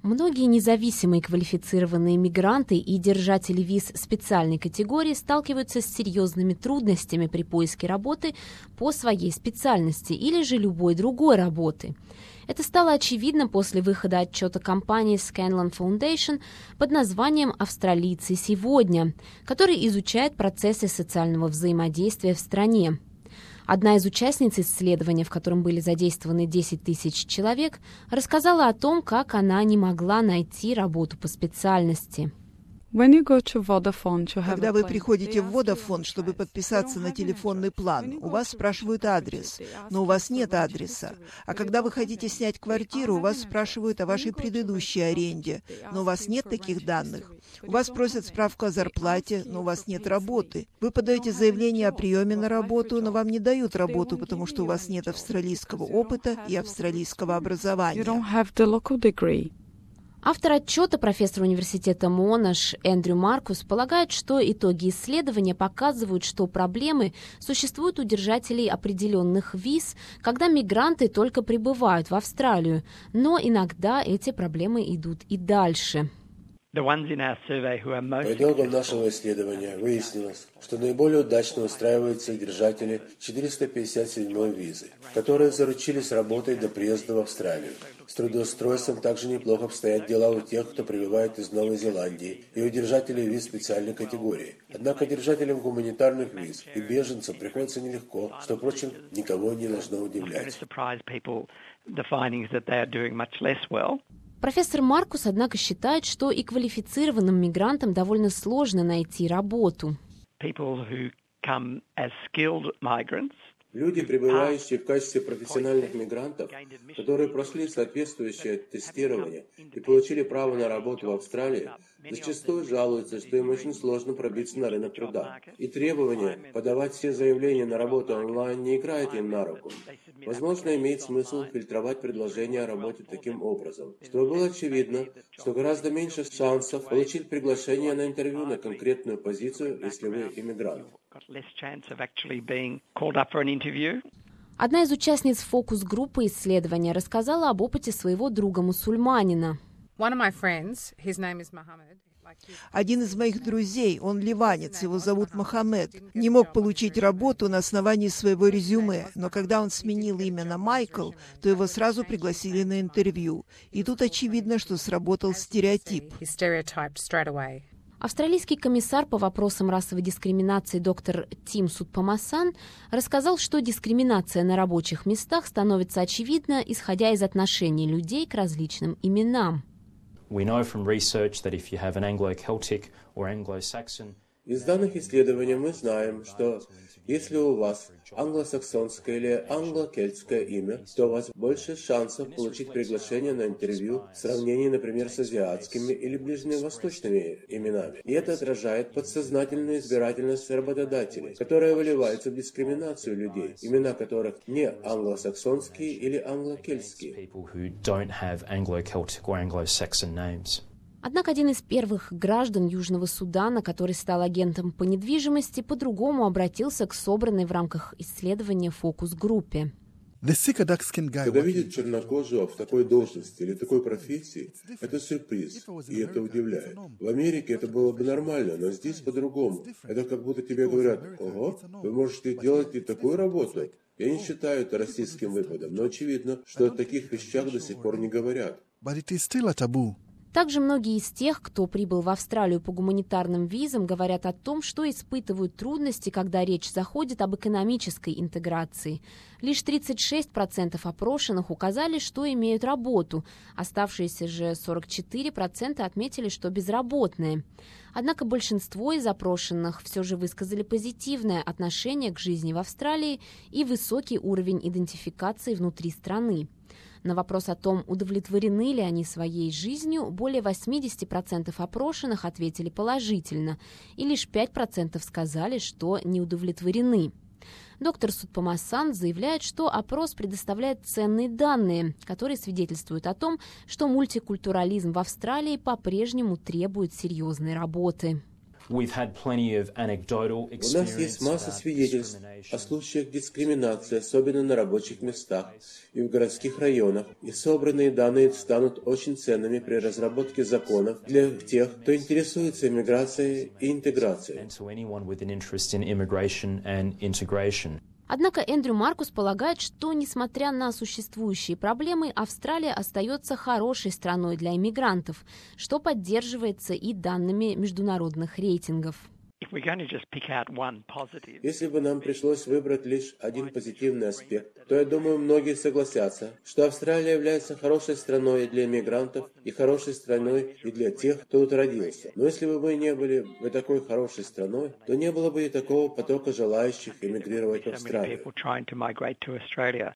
Многие независимые квалифицированные мигранты и держатели виз специальной категории сталкиваются с серьезными трудностями при поиске работы по своей специальности или же любой другой работы. Это стало очевидно после выхода отчета компании Scanlon Foundation под названием «Австралийцы сегодня», который изучает процессы социального взаимодействия в стране. Одна из участниц исследования, в котором были задействованы 10 тысяч человек, рассказала о том, как она не могла найти работу по специальности. Когда вы приходите в Vodafone, чтобы подписаться на телефонный план, у вас спрашивают адрес, но у вас нет адреса. А когда вы хотите снять квартиру, у вас спрашивают о вашей предыдущей аренде, но у вас нет таких данных. У вас просят справку о зарплате, но у вас нет работы. Вы подаете заявление о приеме на работу, но вам не дают работу, потому что у вас нет австралийского опыта и австралийского образования. Автор отчета, профессор университета Монаш Эндрю Маркус, полагает, что итоги исследования показывают, что проблемы существуют у держателей определенных виз, когда мигранты только прибывают в Австралию, но иногда эти проблемы идут и дальше. По итогам нашего исследования выяснилось, что наиболее удачно устраиваются держатели 457-й визы, которые заручились работой до приезда в Австралию. С трудоустройством также неплохо обстоят дела у тех, кто прибывает из Новой Зеландии, и у держателей виз специальной категории. Однако держателям гуманитарных виз и беженцам приходится нелегко, что, впрочем, никого не должно удивлять. Профессор Маркус, однако, считает, что и квалифицированным мигрантам довольно сложно найти работу. Люди, прибывающие в качестве профессиональных мигрантов, которые прошли соответствующее тестирование и получили право на работу в Австралии, зачастую жалуются, что им очень сложно пробиться на рынок труда. И требование подавать все заявления на работу онлайн не играет им на руку. Возможно, имеет смысл фильтровать предложения о работе таким образом, чтобы было очевидно, что гораздо меньше шансов получить приглашение на интервью на конкретную позицию, если вы иммигрант. Одна из участниц фокус-группы исследования рассказала об опыте своего друга-мусульманина. Один из моих друзей, он ливанец, его зовут Мохаммед, не мог получить работу на основании своего резюме, но когда он сменил имя на Майкл, то его сразу пригласили на интервью. И тут очевидно, что сработал стереотип. Австралийский комиссар по вопросам расовой дискриминации доктор Тим Сутпамасан рассказал, что дискриминация на рабочих местах становится очевидна, исходя из отношения людей к различным именам. Из данных исследований мы знаем, что если у вас англосаксонское или англо-кельтское имя, то у вас больше шансов получить приглашение на интервью в сравнении, например, с азиатскими или ближневосточными именами. И это отражает подсознательную избирательность работодателей, которая выливается в дискриминацию людей, имена которых не англосаксонские или англо-кельтские. Однако один из первых граждан Южного Судана, который стал агентом по недвижимости, по-другому обратился к собранной в рамках исследования фокус-группе. Когда видят чернокожего в такой должности или такой профессии, это сюрприз, и это удивляет. В Америке это было бы нормально, но здесь по-другому. Это как будто тебе говорят: «Ого, вы можете делать и такую работу». Я не считаю это расистским выпадом, но очевидно, что о таких вещах до сих пор не говорят. Также многие из тех, кто прибыл в Австралию по гуманитарным визам, говорят о том, что испытывают трудности, когда речь заходит об экономической интеграции. Лишь 36% опрошенных указали, что имеют работу, оставшиеся же 44% отметили, что безработные. Однако большинство из опрошенных все же высказали позитивное отношение к жизни в Австралии и высокий уровень идентификации внутри страны. На вопрос о том, удовлетворены ли они своей жизнью, более 80% опрошенных ответили положительно, и лишь 5% сказали, что не удовлетворены. Доктор Сутпамасан заявляет, что опрос предоставляет ценные данные, которые свидетельствуют о том, что мультикультурализм в Австралии по-прежнему требует серьезной работы. У нас есть масса свидетельств о случаях дискриминации, особенно на рабочих местах и в городских районах, и собранные данные станут очень ценными при разработке законов для тех, кто интересуется иммиграцией и интеграцией. Однако Эндрю Маркус полагает, что, несмотря на существующие проблемы, Австралия остается хорошей страной для иммигрантов, что поддерживается и данными международных рейтингов. Если бы нам пришлось выбрать лишь один позитивный аспект, то, я думаю, многие согласятся, что Австралия является хорошей страной и для иммигрантов, и хорошей страной и для тех, кто тут родился. Но если бы мы не были бы такой хорошей страной, то не было бы и такого потока желающих эмигрировать в Австралию.